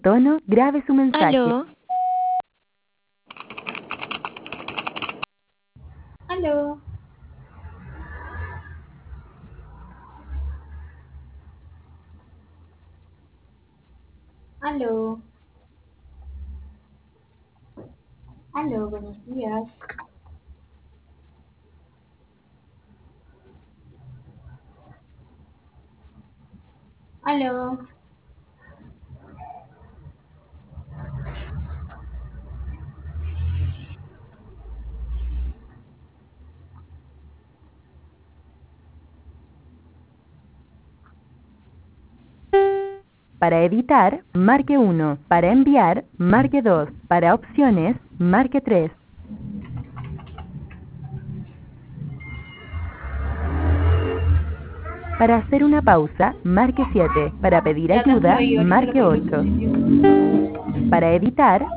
tono, grabe su mensaje. Aló, Aló, aló, aló, buenos días. Aló, Para editar, marque 1. Para enviar, marque 2. Para opciones, marque 3. Para hacer una pausa, marque 7. Para pedir ya te ayuda, estoy ahorita lo marque coloco en 8. su sitio. Para editar,